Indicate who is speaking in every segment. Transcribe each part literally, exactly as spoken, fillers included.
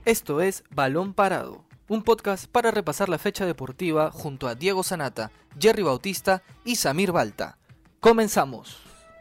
Speaker 1: Esto es Balón Parado, un podcast para repasar la fecha deportiva junto a Diego Sanata, Jerry Bautista y Samir Balta. ¡Comenzamos!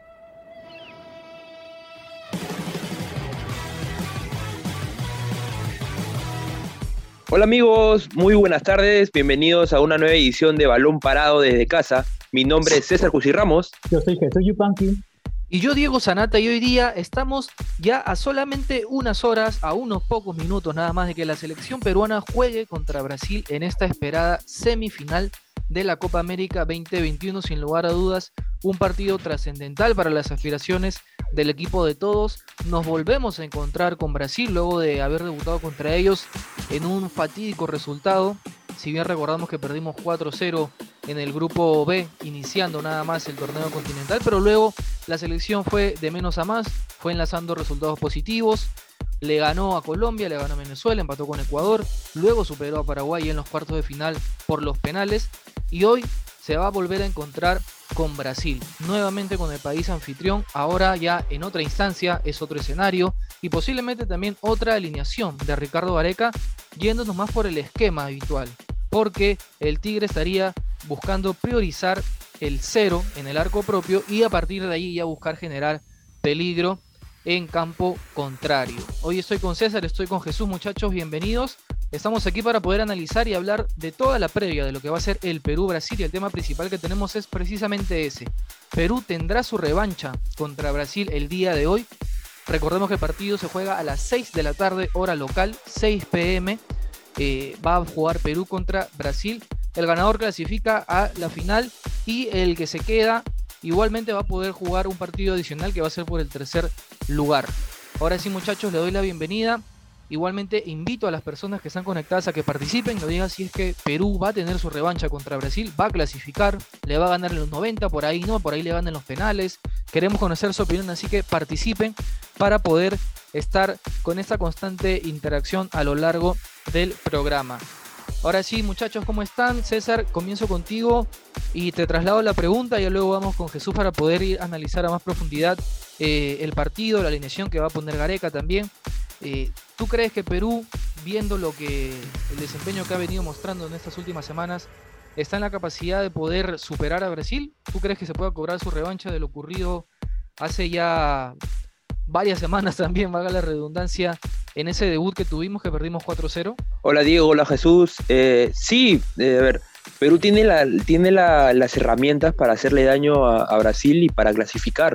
Speaker 2: Hola amigos, muy buenas tardes, bienvenidos a una nueva edición de Balón Parado desde casa. Mi nombre es César Cusi Ramos.
Speaker 3: Yo soy Jesús Yupanqui.
Speaker 1: Y yo, Diego Sanata, y hoy día estamos ya a solamente unas horas, a unos pocos minutos nada más de que la selección peruana juegue contra Brasil en esta esperada semifinal de la Copa América veinte veintiuno. Sin lugar a dudas, un partido trascendental para las aspiraciones del equipo de todos. Nos volvemos a encontrar con Brasil luego de haber debutado contra ellos en un fatídico resultado. Si bien recordamos que perdimos cuatro cero en el grupo B, iniciando nada más el torneo continental, pero luego la selección fue de menos a más, fue enlazando resultados positivos, le ganó a Colombia, le ganó a Venezuela, empató con Ecuador, luego superó a Paraguay en los cuartos de final por los penales, y hoy se va a volver a encontrar con Brasil, nuevamente con el país anfitrión, ahora ya en otra instancia, es otro escenario, y posiblemente también otra alineación de Ricardo Gareca, yéndonos más por el esquema habitual, porque el Tigre estaría buscando priorizar el cero en el arco propio y a partir de ahí ya buscar generar peligro en campo contrario. Hoy estoy con César, estoy con Jesús, muchachos, bienvenidos. Estamos aquí para poder analizar y hablar de toda la previa de lo que va a ser el Perú-Brasil, y el tema principal que tenemos es precisamente ese. Perú tendrá su revancha contra Brasil el día de hoy. Recordemos que el partido se juega a las seis de la tarde, hora local, seis pe eme. Eh, va a jugar Perú contra Brasil. El ganador clasifica a la final y el que se queda igualmente va a poder jugar un partido adicional que va a ser por el tercer lugar. Ahora sí, muchachos, le doy la bienvenida. Igualmente invito a las personas que están conectadas a que participen, nos digan si es que Perú va a tener su revancha contra Brasil, va a clasificar, le va a ganar en los noventa, por ahí no, por ahí le ganan los penales. Queremos conocer su opinión, así que participen para poder estar con esta constante interacción a lo largo del programa. Ahora sí, muchachos, ¿cómo están? César, comienzo contigo y te traslado la pregunta y luego vamos con Jesús para poder ir a analizar a más profundidad eh, el partido, la alineación que va a poner Gareca también. Eh, ¿Tú crees que Perú, viendo lo que el desempeño que ha venido mostrando en estas últimas semanas, está en la capacidad de poder superar a Brasil? ¿Tú crees que se pueda cobrar su revancha de lo ocurrido hace ya varias semanas también, valga la redundancia, en ese debut que tuvimos que perdimos cuatro cero?
Speaker 2: Hola Diego, hola Jesús. Eh, sí, eh, a ver, Perú tiene, la, tiene la, las herramientas para hacerle daño a, a Brasil y para clasificar.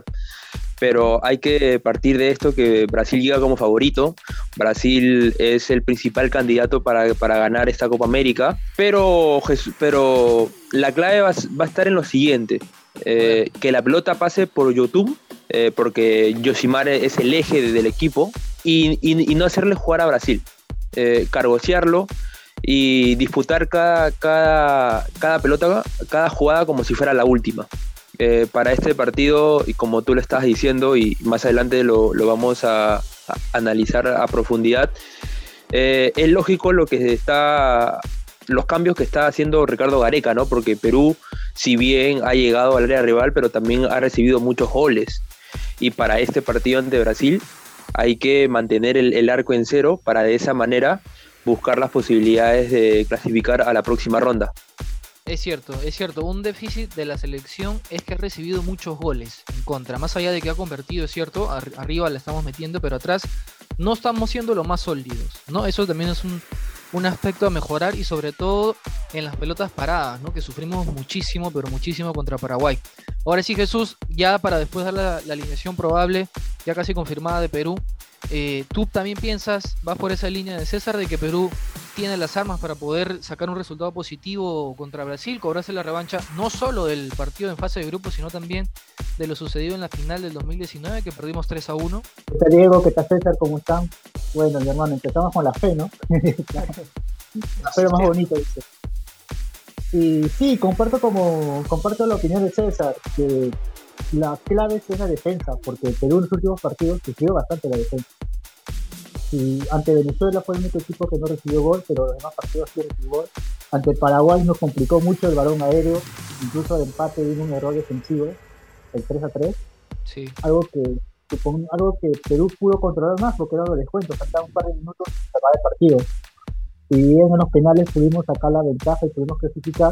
Speaker 2: Pero hay que partir de esto que Brasil llega como favorito. Brasil es el principal candidato para, para ganar esta Copa América, pero, pero la clave va, va a estar en lo siguiente, eh, que la pelota pase por YouTube, eh, porque Yoshimar es el eje del equipo, y, y, y no hacerle jugar a Brasil, eh, cargosearlo y disputar cada, cada, cada pelota, cada jugada como si fuera la última. Eh, para este partido, y como tú lo estás diciendo, y más adelante lo, lo vamos a, a analizar a profundidad, eh, es lógico lo que está, los cambios que está haciendo Ricardo Gareca, ¿no? Porque Perú, si bien ha llegado al área rival, pero también ha recibido muchos goles, y para este partido ante Brasil hay que mantener el, el arco en cero para de esa manera buscar las posibilidades de clasificar a la próxima ronda.
Speaker 1: Es cierto, es cierto, un déficit de la selección es que ha recibido muchos goles en contra, más allá de que ha convertido, es cierto, ar- arriba la estamos metiendo, pero atrás no estamos siendo los más sólidos, ¿no? Eso también es un, un aspecto a mejorar, y sobre todo en las pelotas paradas, ¿no? Que sufrimos muchísimo, pero muchísimo contra Paraguay. Ahora sí, Jesús, ya para después dar la, la alineación probable, ya casi confirmada de Perú, eh, ¿tú también piensas, vas por esa línea de César, de que Perú tiene las armas para poder sacar un resultado positivo contra Brasil, cobrarse la revancha no solo del partido en fase de grupo, sino también de lo sucedido en la final del dos mil diecinueve, que perdimos tres a uno?
Speaker 3: ¿Qué tal, Diego? ¿Qué tal, César? ¿Cómo están? Bueno, mi hermano, empezamos con la fe, ¿no? La fe más bonita, dice. Y sí, comparto como comparto la opinión de César, que la clave es la defensa, porque Perú en los últimos partidos sufrió bastante la defensa. Y ante Venezuela fue el único equipo que no recibió gol, pero los demás partidos sí recibió gol. Ante Paraguay nos complicó mucho el balón aéreo, incluso el empate vino un error defensivo, el tres a tres.
Speaker 1: Sí.
Speaker 3: Algo que con algo que Perú pudo controlar más, porque era los descuentos, faltaban un par de minutos para acabar el partido. Y bien en los penales pudimos sacar la ventaja y pudimos clasificar.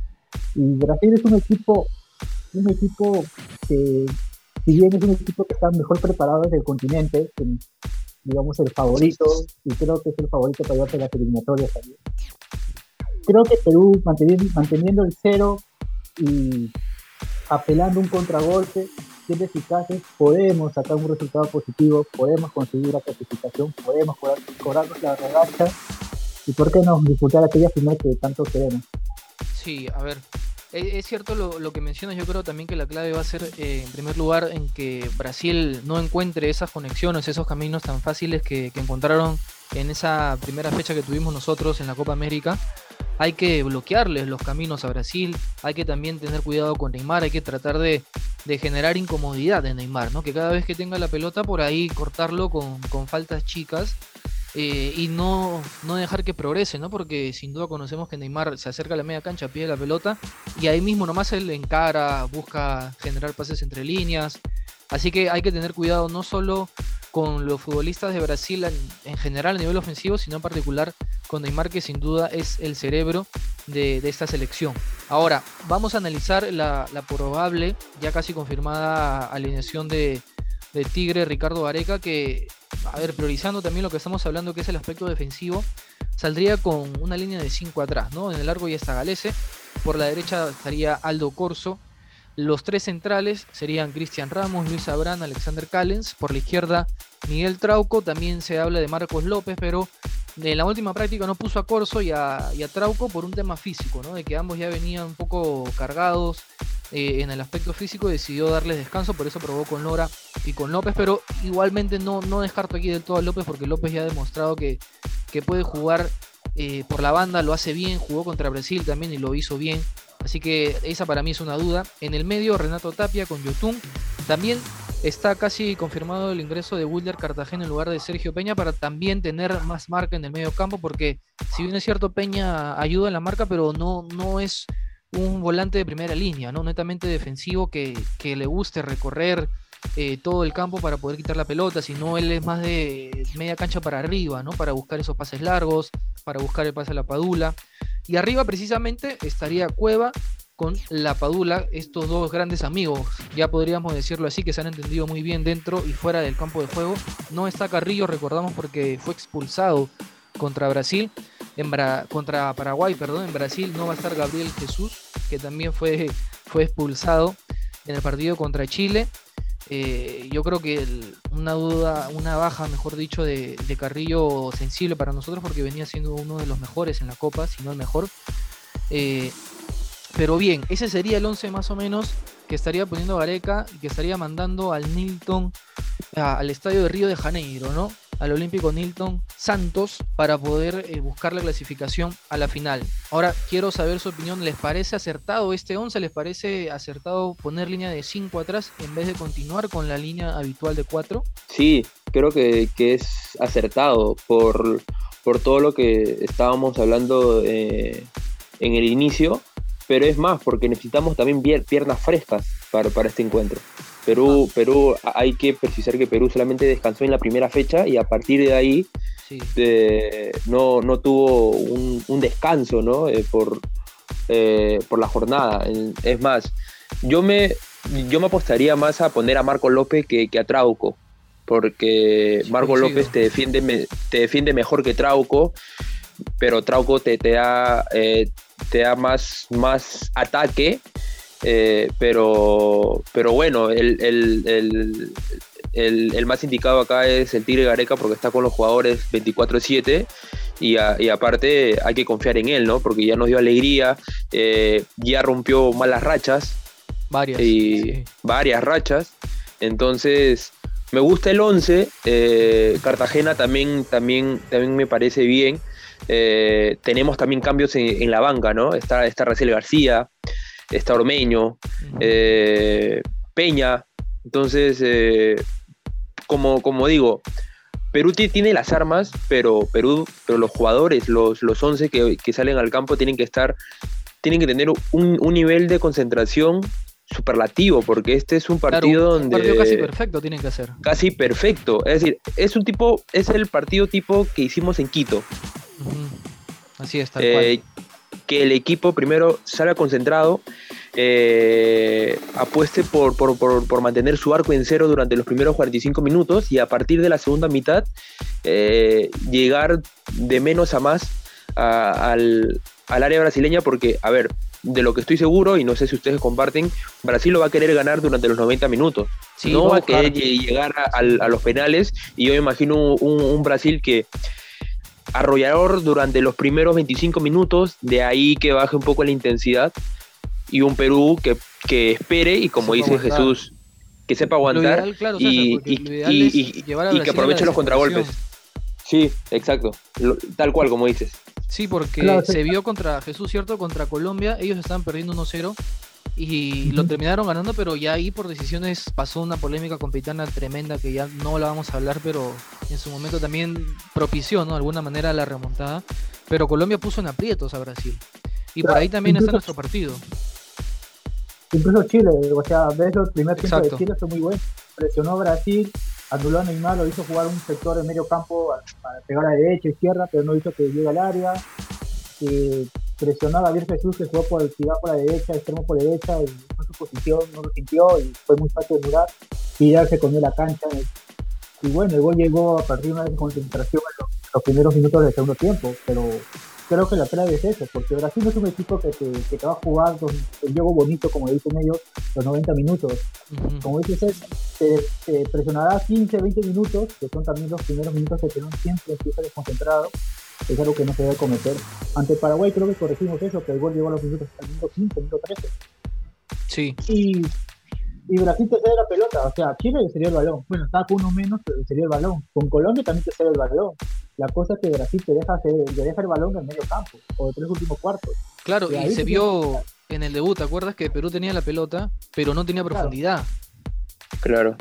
Speaker 3: Y Brasil es un equipo, un equipo que, si bien es un equipo que está mejor preparado desde el continente, que, digamos el favorito, y creo que es el favorito para llevarse las eliminatorias también. Creo que Perú, manteniendo, manteniendo el cero y apelando un contragolpe, siendo eficaces, podemos sacar un resultado positivo, podemos conseguir la clasificación, podemos cobrar, cobrarnos la revancha, y por qué no disputar aquella final que tanto queremos.
Speaker 1: Sí, a ver, es, es cierto lo, lo que mencionas. Yo creo también que la clave va a ser, eh, en primer lugar, en que Brasil no encuentre esas conexiones, esos caminos tan fáciles que, que encontraron en esa primera fecha que tuvimos nosotros en la Copa América. Hay que bloquearles los caminos a Brasil, hay que también tener cuidado con Neymar, hay que tratar de, de generar incomodidad en Neymar, ¿no? Que cada vez que tenga la pelota por ahí cortarlo con, con faltas chicas. Eh, y no, no dejar que progrese, ¿no? Porque sin duda conocemos que Neymar se acerca a la media cancha, pide la pelota y ahí mismo nomás él encara, busca generar pases entre líneas. Así que hay que tener cuidado no solo con los futbolistas de Brasil en, en general a nivel ofensivo, sino en particular con Neymar, que sin duda es el cerebro de, de esta selección. Ahora, vamos a analizar la, la probable, ya casi confirmada alineación de, de Tigre Ricardo Gareca, que, a ver, priorizando también lo que estamos hablando, que es el aspecto defensivo, saldría con una línea de cinco atrás, ¿no? En el largo ya está Galese, por la derecha estaría Aldo Corso, los tres centrales serían Cristian Ramos, Luis Abrán, Alexander Callens, por la izquierda Miguel Trauco, también se habla de Marcos López, pero en la última práctica no puso a Corso y a, y a Trauco por un tema físico, ¿no? De que ambos ya venían un poco cargados eh, en el aspecto físico, y decidió darles descanso, por eso probó con Lora y con López, pero igualmente no, no descarto aquí del todo a López, porque López ya ha demostrado que, que puede jugar eh, por la banda, lo hace bien, jugó contra Brasil también y lo hizo bien, así que esa para mí es una duda. En el medio Renato Tapia con Yotun, también está casi confirmado el ingreso de Wilder Cartagena en lugar de Sergio Peña, para también tener más marca en el medio campo, porque si bien es cierto Peña ayuda en la marca, pero no, no es un volante de primera línea, ¿no? Netamente defensivo, que, que le guste recorrer eh, todo el campo para poder quitar la pelota, sino él es más de media cancha para arriba, ¿no? Para buscar esos pases largos, para buscar el pase a la Padula, y arriba precisamente estaría Cueva con la Padula, estos dos grandes amigos, ya podríamos decirlo así, que se han entendido muy bien dentro y fuera del campo de juego. No está Carrillo, recordamos, porque fue expulsado contra Brasil, en Bra- contra Paraguay, perdón, en Brasil no va a estar Gabriel Jesús, que también fue, fue expulsado en el partido contra Chile. Eh, yo creo que el, una duda, una baja, mejor dicho, de, de Carrillo sensible para nosotros, porque venía siendo uno de los mejores en la Copa, si no el mejor. Eh, Pero bien, ese sería el once más o menos que estaría poniendo Gareca y que estaría mandando al Nilton, a, al estadio de Río de Janeiro, ¿no? Al Olímpico Nilton Santos, para poder eh, buscar la clasificación a la final. Ahora quiero saber su opinión. ¿Les parece acertado este once? ¿Les parece acertado poner línea de cinco atrás en vez de continuar con la línea habitual de cuatro?
Speaker 2: Sí, creo que, que es acertado por, por todo lo que estábamos hablando eh, en el inicio. Pero es más, porque necesitamos también piernas frescas para, para este encuentro. Perú, ah. Perú, hay que precisar que Perú solamente descansó en la primera fecha, y a partir de ahí sí. eh, no, no tuvo un, un descanso, ¿no? eh, por, eh, por la jornada. Es más, yo me, yo me apostaría más a poner a Marco López que, que a Trauco, porque Marco sí, López te defiende, te defiende mejor que Trauco, pero Trauco te, te da... Eh, te da más, más ataque, eh, pero, pero bueno, el, el, el, el, el más indicado acá es el Tigre Gareca, porque está con los jugadores veinticuatro siete, y, a, y aparte hay que confiar en él, ¿no? Porque ya nos dio alegría, eh, ya rompió malas rachas,
Speaker 1: varias,
Speaker 2: y
Speaker 1: sí.
Speaker 2: varias rachas, entonces me gusta el once. eh, Cartagena también, también, también me parece bien. Eh, tenemos también cambios en, en la banca, ¿no? Está, está Raciel García, está Ormeño, uh-huh. eh, Peña. Entonces, eh, como, como digo, Perú t- tiene las armas, pero Perú, pero los jugadores, los, los once que, que salen al campo tienen que estar, tienen que tener un, un nivel de concentración superlativo, porque este es un partido
Speaker 1: claro, un
Speaker 2: donde...
Speaker 1: partido casi perfecto tienen que hacer.
Speaker 2: Casi perfecto, es decir, es un tipo, es el partido tipo que hicimos en Quito.
Speaker 1: Uh-huh. Así es, tal
Speaker 2: eh,
Speaker 1: cual.
Speaker 2: Que el equipo primero salga concentrado, eh, apueste por, por, por, por mantener su arco en cero durante los primeros cuarenta y cinco minutos y a partir de la segunda mitad eh, llegar de menos a más a, al, al área brasileña, porque, a ver, de lo que estoy seguro, y no sé si ustedes comparten, Brasil lo va a querer ganar durante los noventa minutos. Sí, no va a querer llegar a, a, a los penales, y yo me imagino un, un, un Brasil que arrollador durante los primeros veinticinco minutos, de ahí que baje un poco la intensidad, y un Perú que, que espere y, como dice aguantar. Jesús, que sepa aguantar ideal, claro, y, César, y, y, y, y que aproveche los contragolpes. Sí, exacto, lo, tal cual como dices.
Speaker 1: Sí, porque claro, se sí. vio contra Jesús, ¿cierto? Contra Colombia, ellos estaban perdiendo uno cero y uh-huh. lo terminaron ganando, pero ya ahí por decisiones pasó una polémica con Pitana tremenda que ya no la vamos a hablar, pero en su momento también propició, ¿no? De alguna manera la remontada, pero Colombia puso en aprietos a Brasil y claro, por ahí también incluso, está nuestro partido.
Speaker 3: Incluso Chile, o sea, ves el primer tiempo de Chile fue muy bueno, presionó a Brasil, anuló a Neymar, lo hizo jugar un sector en medio campo para pegar a la derecha, izquierda, pero no hizo que llegue al área. Eh, presionó a Gabriel Jesús, que jugó por el tirar por la derecha, extremo por la derecha, y no su posición, no lo sintió, y fue muy fácil de mirar. Vidal se comió la cancha. Y, y bueno, el gol llegó a partir de una desconcentración en los, los primeros minutos del segundo tiempo, pero creo que la clave es eso, porque Brasil no es un equipo que te, que te va a jugar con el juego bonito, como dicen ellos, los noventa minutos. Uh-huh. Como dices, te, te presionará quince, veinte minutos, que son también los primeros minutos que Perú siempre empieza desconcentrado, es algo que no se debe cometer. Ante Paraguay creo que corregimos eso, que el gol llegó a los minutos al minuto quince, minuto trece.
Speaker 1: Sí.
Speaker 3: Y, y Brasil te cede la pelota, o sea, Chile le cedió el balón. Bueno, estaba con uno menos, pero le cedió el balón. Con Colombia también te cede el balón. La cosa es que Brasil te deja, te deja el balón en medio campo, o de tres últimos cuartos.
Speaker 1: Claro, y, y se vio en el debut, ¿te acuerdas? Que Perú tenía la pelota, pero no tenía profundidad.
Speaker 2: Claro.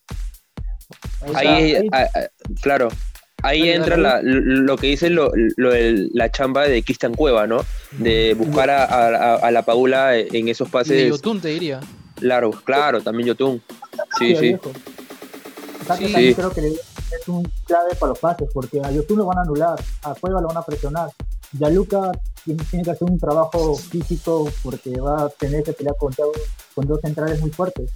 Speaker 2: Ahí, ahí, ahí, ahí claro. Ahí dale, entra dale. La, lo que dice lo, lo de la chamba de Cristian Cueva, ¿no? De buscar a, a, a la Paula en esos pases. Y
Speaker 1: de Yotun, te diría.
Speaker 2: Claro, claro, también Yotun. Sí, sí.
Speaker 3: Sí, sí. Creo que es un clave para los pases, porque a Yotun lo van a anular, a Cueva lo van a presionar. Gianluca tiene, tiene que hacer un trabajo físico porque va a tener que pelear con, con dos centrales muy fuertes.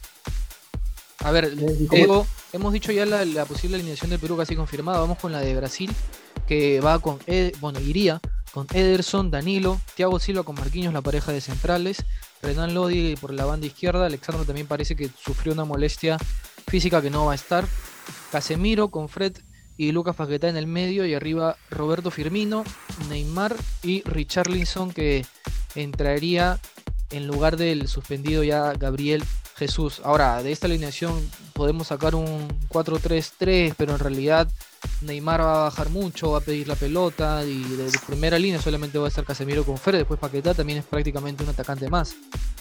Speaker 1: A ver, Diego, hemos dicho ya la, la posible alineación de Perú casi confirmada. Vamos con la de Brasil, que va con, Ed, bueno, iría con Ederson, Danilo, Thiago Silva con Marquinhos, la pareja de centrales, Renan Lodi por la banda izquierda, Alexandro también parece que sufrió una molestia física que no va a estar, Casemiro con Fred y Lucas Paquetá en el medio, y arriba Roberto Firmino, Neymar y Richarlison, que entraría en lugar del suspendido ya Gabriel Jesús. Ahora, de esta alineación podemos sacar un cuatro tres tres, pero en realidad Neymar va a bajar mucho, va a pedir la pelota, y de, de primera línea solamente va a estar Casemiro con Fred, después Paquetá también es prácticamente un atacante más.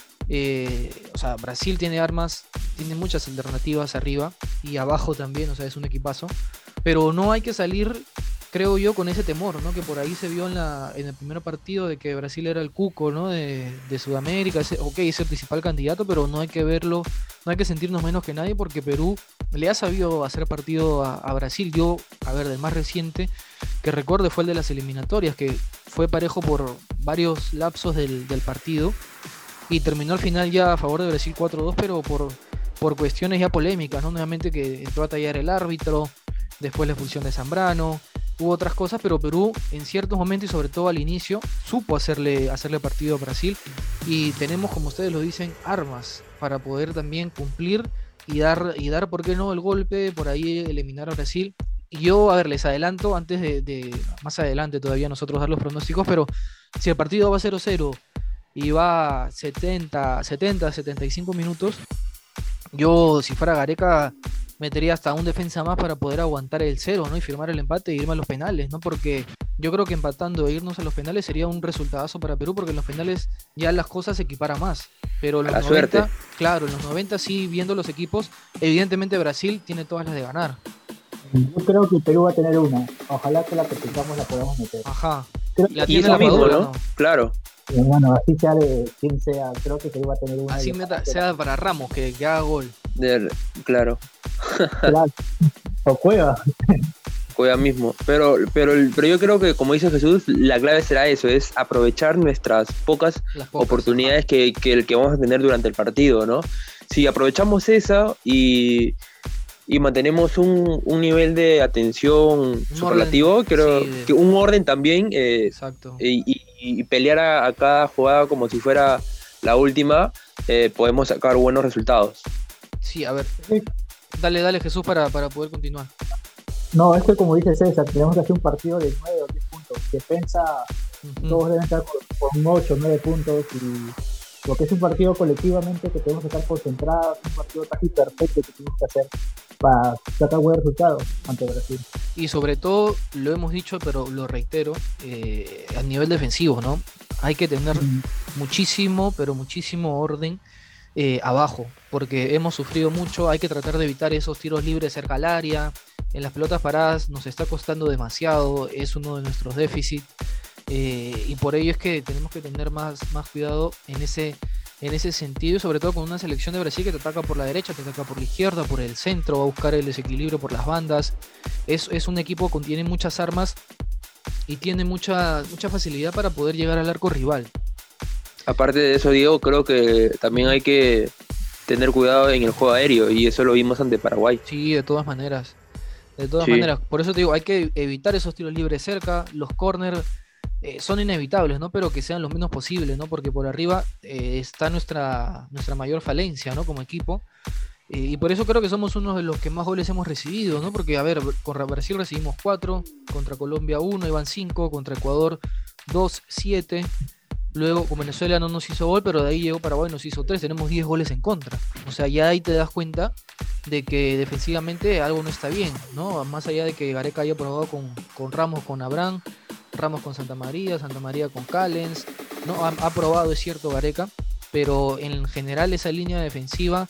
Speaker 1: Eh, o sea, Brasil tiene armas, tiene muchas alternativas arriba y abajo también, o sea, es un equipazo, pero no hay que salir, creo yo, con ese temor, ¿no? Que por ahí se vio en, la, en el primer partido de que Brasil era el cuco, ¿no? De, de Sudamérica, ese, ok, es el principal candidato, pero no hay que verlo, no hay que sentirnos menos que nadie, porque Perú le ha sabido hacer partido a, a Brasil. Yo, a ver, del más reciente que recuerde fue el de las eliminatorias, que fue parejo por varios lapsos del, del partido y terminó al final ya a favor de Brasil cuatro dos, pero por, por cuestiones ya polémicas, ¿no? Nuevamente que entró a tallar el árbitro, después la expulsión de Zambrano, hubo otras cosas, pero Perú en ciertos momentos y sobre todo al inicio supo hacerle, hacerle partido a Brasil, y tenemos, como ustedes lo dicen, armas para poder también cumplir y dar, y dar, ¿por qué no?, el golpe, por ahí eliminar a Brasil. Y yo, a ver, les adelanto, antes de, de más adelante todavía nosotros dar los pronósticos, pero si el partido va cero cero y va setenta, setenta, setenta y cinco minutos, yo, si fuera Gareca, metería hasta un defensa más para poder aguantar el cero, ¿no? Y firmar el empate e irme a los penales, ¿no? Porque yo creo que empatando e irnos a los penales sería un resultadazo para Perú, porque en los penales ya las cosas se equiparan más. Pero en los noventa, suerte. Claro, en los noventa sí, viendo los equipos, evidentemente Brasil tiene todas las de ganar.
Speaker 3: Yo creo que Perú va a tener una. Ojalá que la que tengamos la podamos meter.
Speaker 1: Ajá.
Speaker 2: Creo y eso mismo, ¿no? ¿no? Claro.
Speaker 3: Y bueno, así sea de quien sea, creo que Perú va a tener una.
Speaker 1: Así meta, sea para Ramos, que, que haga gol.
Speaker 2: De, claro.
Speaker 3: Claro. O Cueva.
Speaker 2: Cueva mismo. Pero, pero, pero yo creo que, como dice Jesús, la clave será eso, es aprovechar nuestras pocas,
Speaker 1: Las pocas
Speaker 2: oportunidades que, que, que vamos a tener durante el partido, ¿no? Si aprovechamos esa y, y mantenemos un, un nivel de atención
Speaker 1: Un
Speaker 2: superlativo,
Speaker 1: orden,
Speaker 2: creo
Speaker 1: sí, de-
Speaker 2: que un orden también, eh,
Speaker 1: Exacto.
Speaker 2: y, y- y pelear a, a cada jugada como si fuera la última, eh, podemos sacar buenos resultados.
Speaker 1: Sí, a ver.
Speaker 3: Sí.
Speaker 1: Dale, dale Jesús para, para poder continuar.
Speaker 3: No, es que como dice César, tenemos que hacer un partido de nueve o diez puntos. Defensa,
Speaker 1: Ujú.
Speaker 3: todos deben estar con, con ocho o nueve puntos. Y porque es un partido colectivamente que tenemos que estar concentrados, un partido casi perfecto que tenemos que hacer para sacar buen resultado ante Brasil.
Speaker 1: Y sobre todo, lo hemos dicho, pero lo reitero, eh, a nivel defensivo, ¿no? Hay que tener
Speaker 3: Mm.
Speaker 1: muchísimo, pero muchísimo orden eh, abajo, porque hemos sufrido mucho, hay que tratar de evitar esos tiros libres cerca al área, en las pelotas paradas nos está costando demasiado, es uno de nuestros déficits, eh, y por ello es que tenemos que tener más, más cuidado en ese, en ese sentido, y sobre todo con una selección de Brasil que te ataca por la derecha, te ataca por la izquierda, por el centro, va a buscar el desequilibrio por las bandas, es, es un equipo que tiene muchas armas y tiene mucha, mucha facilidad para poder llegar al arco rival.
Speaker 2: Aparte de eso, Diego, creo que también hay que tener cuidado en el juego aéreo, y eso lo vimos ante Paraguay.
Speaker 1: Sí, de todas maneras. De todas
Speaker 2: Sí.
Speaker 1: maneras. Por eso te digo, hay que evitar esos tiros libres cerca. Los corners eh, son inevitables, ¿no? Pero que sean lo menos posible, ¿no? Porque por arriba eh, está nuestra, nuestra mayor falencia, ¿no? Como equipo. Eh, y por eso creo que somos uno de los que más goles hemos recibido, ¿no? Porque, a ver, contra Brasil recibimos cuatro, contra Colombia uno, iban cinco, contra Ecuador dos, siete. Luego con Venezuela no nos hizo gol, pero de ahí llegó Paraguay y nos hizo tres. Tenemos diez goles en contra. O sea, ya ahí te das cuenta de que defensivamente algo no está bien, ¿no? Más allá de que Gareca haya probado con, con Ramos, con Abraham, Ramos con Santa María, Santa María con Callens, ¿no? Ha, ha probado, es cierto, Gareca, pero en general esa línea defensiva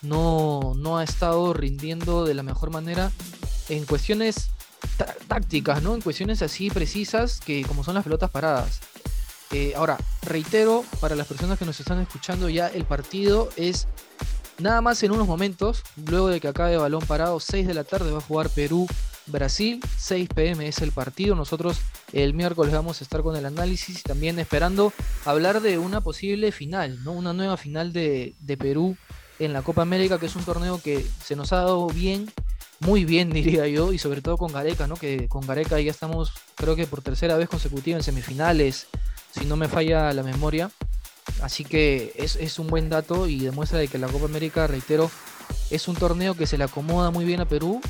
Speaker 1: no, no ha estado rindiendo de la mejor manera en cuestiones tá- tácticas, ¿no? En cuestiones así precisas que como son las pelotas paradas. Eh, ahora, reitero, para las personas que nos están escuchando, ya el partido es nada más en unos momentos, luego de que acabe balón parado, seis de la tarde va a jugar Perú-Brasil, seis pe eme es el partido. Nosotros el miércoles vamos a estar con el análisis, también esperando hablar de una posible final, ¿no? Una nueva final de, de Perú en la Copa América, que es un torneo que se nos ha dado bien, muy bien diría yo, y sobre todo con Gareca, ¿no? Que con Gareca ya estamos, creo que por tercera vez consecutiva en semifinales, si no me falla la memoria. Así que es, es un buen dato y demuestra de que la Copa América, reitero, es un torneo que se le acomoda muy bien a Perú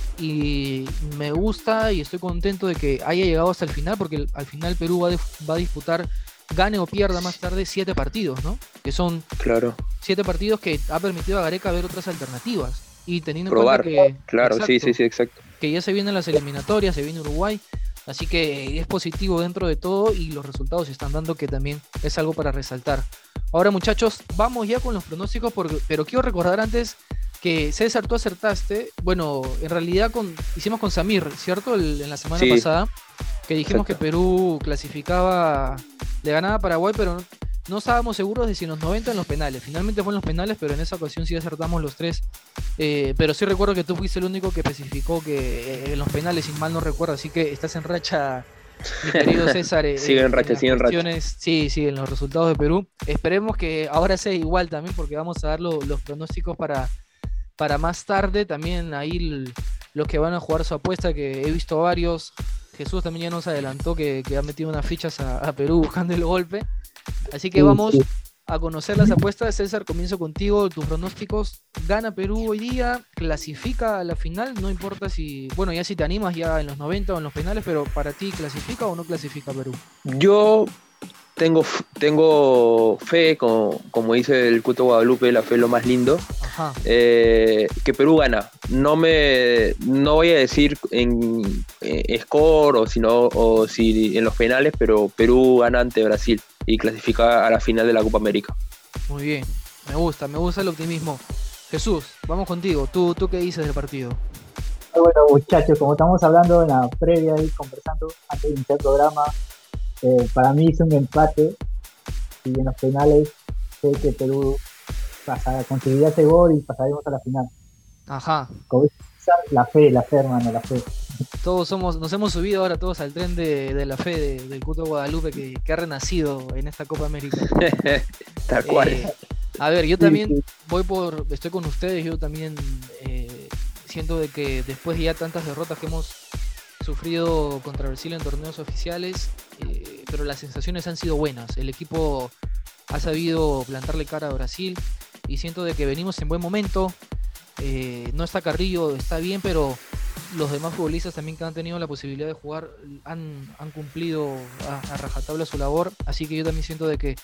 Speaker 1: y me gusta y estoy contento de que haya llegado hasta el final, porque al final Perú va, de, va a disputar, gane o pierda más tarde, siete partidos, ¿no? Que son
Speaker 2: Claro.
Speaker 1: siete partidos que ha permitido a Gareca ver otras alternativas y teniendo
Speaker 2: Probar.
Speaker 1: en cuenta que,
Speaker 2: Claro,
Speaker 1: exacto,
Speaker 2: sí, sí, sí, exacto.
Speaker 1: que ya se vienen las eliminatorias, se viene Uruguay, así que es positivo dentro de todo y los resultados se están dando, que también es algo para resaltar. Ahora, muchachos, vamos ya con los pronósticos, porque, pero quiero recordar antes que César, tú acertaste, bueno, en realidad con, hicimos con Samir, ¿cierto? El- en la semana
Speaker 2: Sí.
Speaker 1: pasada, que dijimos
Speaker 2: Exacto.
Speaker 1: que Perú clasificaba, le ganaba a Paraguay, pero no, no estábamos seguros de si en los noventa o en los penales. Finalmente fue en los penales, pero en esa ocasión sí acertamos los tres. Eh, pero sí recuerdo que tú fuiste el único que especificó que eh, en los penales, sin mal no recuerdo, así que estás en racha, mi querido César. eh,
Speaker 2: Sigue en racha,
Speaker 1: las
Speaker 2: sigue en racha.
Speaker 1: cuestiones- Sí, sí, en los resultados de Perú. Esperemos que ahora sea igual también, porque vamos a dar lo- los pronósticos para, para más tarde. También ahí l- los que van a jugar su apuesta, que he visto varios. Jesús también ya nos adelantó que, que ha metido unas fichas a, a Perú buscando el golpe. Así que
Speaker 3: Sí,
Speaker 1: vamos
Speaker 3: sí.
Speaker 1: a conocer las apuestas. César, comienzo contigo, tus pronósticos. ¿Gana Perú hoy día? ¿Clasifica a la final? No importa si, bueno, ya si te animas ya en los noventa o en los penales, pero para ti, ¿clasifica o no clasifica Perú?
Speaker 2: Yo tengo, f- tengo fe, como, como dice el Cuto Guadalupe, la fe es lo más lindo,
Speaker 1: Ajá.
Speaker 2: eh, que Perú gana. No me no voy a decir en eh, score o, sino, o si en los penales, pero Perú gana ante Brasil y clasifica a la final de la Copa América.
Speaker 1: Muy bien, me gusta, me gusta el optimismo. Jesús, vamos contigo. ¿Tú, tú qué dices del partido?
Speaker 3: Bueno, muchachos, como estamos hablando en la previa y conversando antes de iniciar el programa, eh, para mí es un empate. y en los penales sé que Perú pasa, conseguiría ese gol y pasaremos a la final.
Speaker 1: Ajá.
Speaker 3: Como dice César, la fe, la fe, hermano, la fe.
Speaker 1: Todos somos, nos hemos subido ahora todos al tren de, de la fe de, del Cuto Guadalupe que, que ha renacido en esta Copa América.
Speaker 2: Tal cual.
Speaker 1: Eh, a ver, yo también
Speaker 3: Sí, sí.
Speaker 1: voy por, estoy con ustedes, yo también eh, siento de que después de ya tantas derrotas que hemos sufrido contra Brasil en torneos oficiales, eh, pero las sensaciones han sido buenas. El equipo ha sabido plantarle cara a Brasil y siento de que venimos en buen momento. Eh, no está Carrillo, está bien, pero los demás futbolistas también que han tenido la posibilidad de jugar han, han cumplido a, a rajatabla su labor, así que yo también siento de que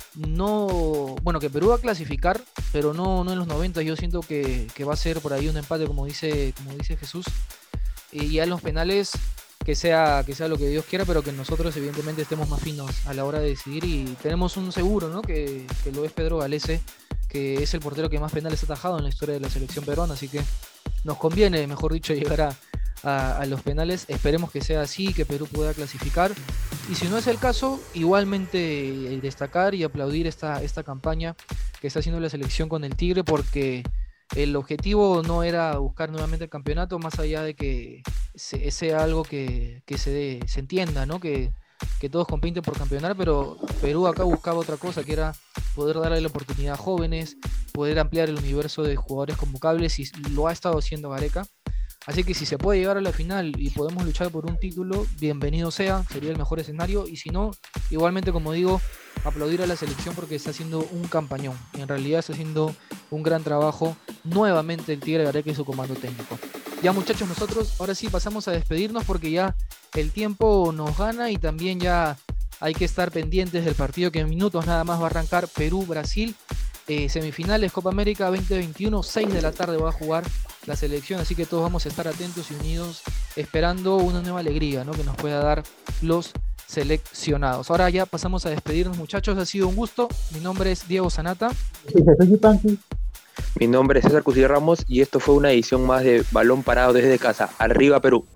Speaker 1: no, bueno, que Perú va a clasificar, pero no, no en los noventa. Yo siento que, que va a ser por ahí un empate, como dice, como dice Jesús, y ya en los penales que sea, que sea lo que Dios quiera, pero que nosotros evidentemente estemos más finos a la hora de decidir, y tenemos un seguro, ¿no? que, que lo es Pedro Galese, que es el portero que más penales ha atajado en la historia de la selección peruana, así que nos conviene, mejor dicho, llegar a, a, a los penales. Esperemos que sea así, que Perú pueda clasificar, y si no es el caso, igualmente eh, destacar y aplaudir esta, esta campaña que está haciendo la selección con el Tigre, porque el objetivo no era buscar nuevamente el campeonato, más allá de que se- sea algo que, que se, dé- se entienda, ¿no? Que, que todos compiten por campeonar, pero Perú acá buscaba otra cosa, que era poder darle la oportunidad a jóvenes, poder ampliar el universo de jugadores convocables, y lo ha estado haciendo Gareca. Así que si se puede llegar a la final y podemos luchar por un título, bienvenido sea, sería el mejor escenario, y si no, igualmente, como digo, aplaudir a la selección porque está haciendo un campañón, y en realidad está haciendo un gran trabajo nuevamente el Tigre Gareca y su comando técnico. Ya, muchachos, nosotros ahora sí pasamos a despedirnos porque ya el tiempo nos gana, y también ya hay que estar pendientes del partido que en minutos nada más va a arrancar, Perú-Brasil, eh, semifinales Copa América veinte veintiuno, seis de la tarde va a jugar la selección, así que todos vamos a estar atentos y unidos esperando una nueva alegría, ¿no? que nos pueda dar los seleccionados. Ahora ya pasamos a despedirnos, muchachos, ha sido un gusto. Mi nombre es Diego Sanata.
Speaker 3: Sí, Jesús Yupanqui.
Speaker 2: Mi nombre es César Cusi Ramos y esto fue una edición más de Balón Parado desde casa. Arriba Perú.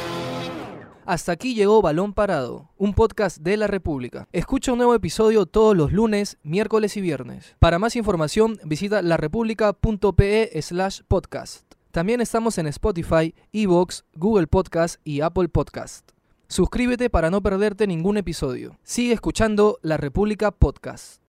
Speaker 1: Hasta aquí llegó Balón Parado, un podcast de La República. Escucha un nuevo episodio todos los lunes, miércoles y viernes. Para más información, visita larepublica.pe slash podcast. También estamos en Spotify, iVoox, Google Podcast y Apple Podcast. Suscríbete para no perderte ningún episodio. Sigue escuchando La República Podcast.